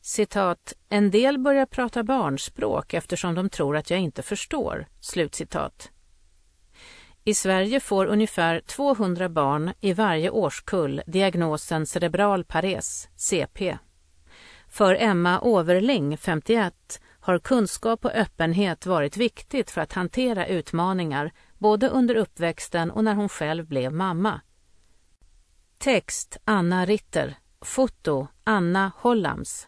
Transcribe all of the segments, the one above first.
Citat, en del börjar prata barnspråk eftersom de tror att jag inte förstår. Slutcitat. I Sverige får ungefär 200 barn i varje årskull diagnosen cerebral pares, CP. För Emma Overling, 51, har kunskap och öppenhet varit viktigt för att hantera utmaningar både under uppväxten och när hon själv blev mamma. Text Anna Ritter. Foto Anna Hollams.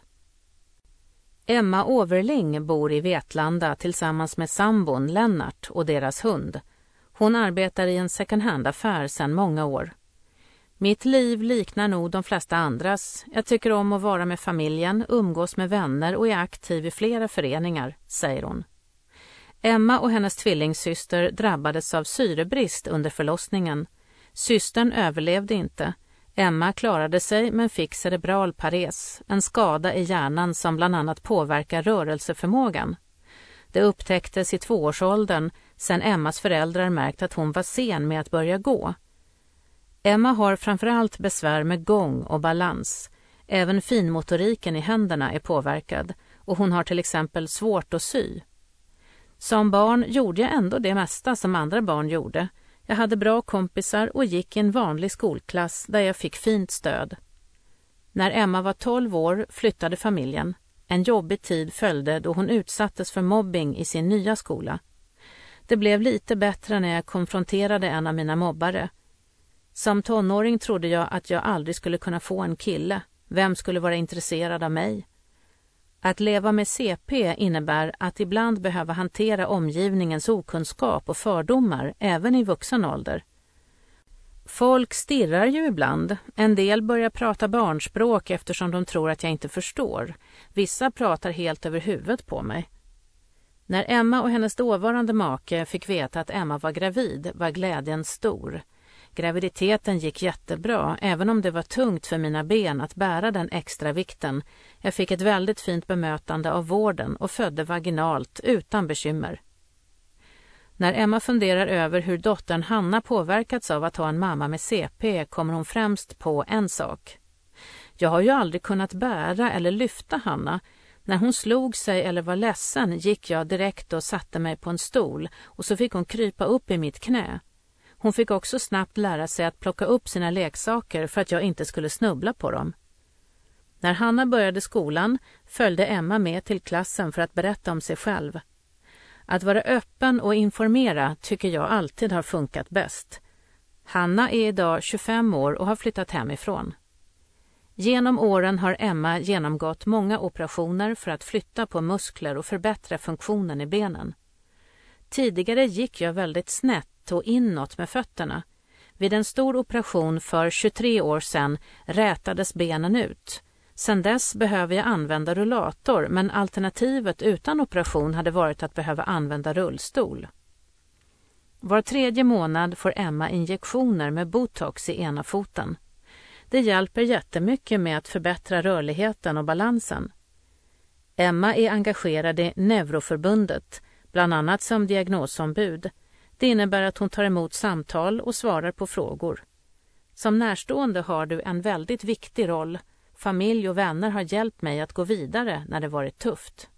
Emma Overling bor i Vetlanda tillsammans med sambon Lennart och deras hund. Hon arbetar i en second hand-affär sedan många år. Mitt liv liknar nog de flesta andras. Jag tycker om att vara med familjen, umgås med vänner och är aktiv i flera föreningar, säger hon. Emma och hennes tvillingsyster drabbades av syrebrist under förlossningen. Systern överlevde inte. Emma klarade sig men fick cerebral pares, en skada i hjärnan som bland annat påverkar rörelseförmågan. Det upptäcktes i 2-årsåldern sedan Emmas föräldrar märkt att hon var sen med att börja gå. Emma har framförallt besvär med gång och balans. Även finmotoriken i händerna är påverkad och hon har till exempel svårt att sy. Som barn gjorde jag ändå det mesta som andra barn gjorde. Jag hade bra kompisar och gick i en vanlig skolklass där jag fick fint stöd. När Emma var 12 år flyttade familjen. En jobbig tid följde då hon utsattes för mobbing i sin nya skola. Det blev lite bättre när jag konfronterade en av mina mobbare. Som tonåring trodde jag att jag aldrig skulle kunna få en kille. Vem skulle vara intresserad av mig? Att leva med CP innebär att ibland behöva hantera omgivningens okunskap och fördomar även i vuxen ålder. Folk stirrar ju ibland. En del börjar prata barnspråk eftersom de tror att jag inte förstår. Vissa pratar helt över huvudet på mig. När Emma och hennes dåvarande make fick veta att Emma var gravid var glädjen stor. Graviditeten gick jättebra, även om det var tungt för mina ben att bära den extra vikten. Jag fick ett väldigt fint bemötande av vården och födde vaginalt utan bekymmer. När Emma funderar över hur dottern Hanna påverkats av att ha en mamma med CP kommer hon främst på en sak. Jag har ju aldrig kunnat bära eller lyfta Hanna. När hon slog sig eller var ledsen gick jag direkt och satte mig på en stol och så fick hon krypa upp i mitt knä. Hon fick också snabbt lära sig att plocka upp sina leksaker för att jag inte skulle snubbla på dem. När Hanna började skolan följde Emma med till klassen för att berätta om sig själv. Att vara öppen och informera tycker jag alltid har funkat bäst. Hanna är idag 25 år och har flyttat hemifrån. Genom åren har Emma genomgått många operationer för att flytta på muskler och förbättra funktionen i benen. Tidigare gick jag väldigt snett och inåt med fötterna. Vid en stor operation för 23 år sedan rätades benen ut. Sedan dess behöver jag använda rullator, men alternativet utan operation hade varit att behöva använda rullstol. Var 3:e månad får Emma injektioner med botox i ena foten. Det hjälper jättemycket med att förbättra rörligheten och balansen. Emma är engagerad i Neuroförbundet, bland annat som diagnosombud. Det innebär att hon tar emot samtal och svarar på frågor. Som närstående har du en väldigt viktig roll. Familj och vänner har hjälpt mig att gå vidare när det varit tufft.